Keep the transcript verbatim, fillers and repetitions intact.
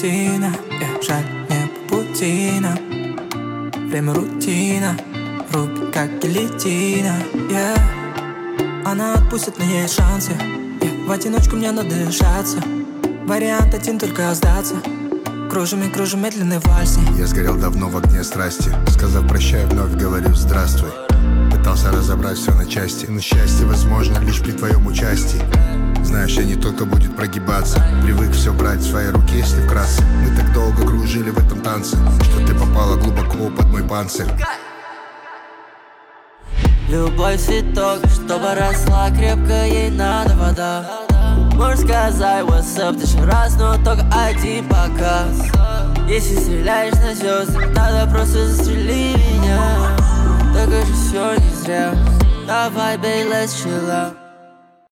паутина, yeah, жаль, не по пути нам. Время рутина, рубит как гильотина, yeah. Она отпустит, но есть шансы, yeah. В одиночку мне надышаться. Вариант один, только сдаться. Кружим и кружим медленный вальс. Я сгорел давно в огне страсти. Сказав прощай, вновь говорю здравствуй. Пытался разобрать все на части, но счастье возможно лишь при твоем участии. Знаешь, я не тот, кто будет прогибаться. Привык все брать в свои руки, если вкратце. Мы так долго кружили в этом танце, что ты попала глубоко под мой панцирь. Любой цветок, чтобы росла крепко, ей надо вода. Можешь сказать what's up тысячу раз, но только один показ. Если стреляешь на звезды, надо просто застрели меня. Так же все не зря. Давай, бей, let's chill out.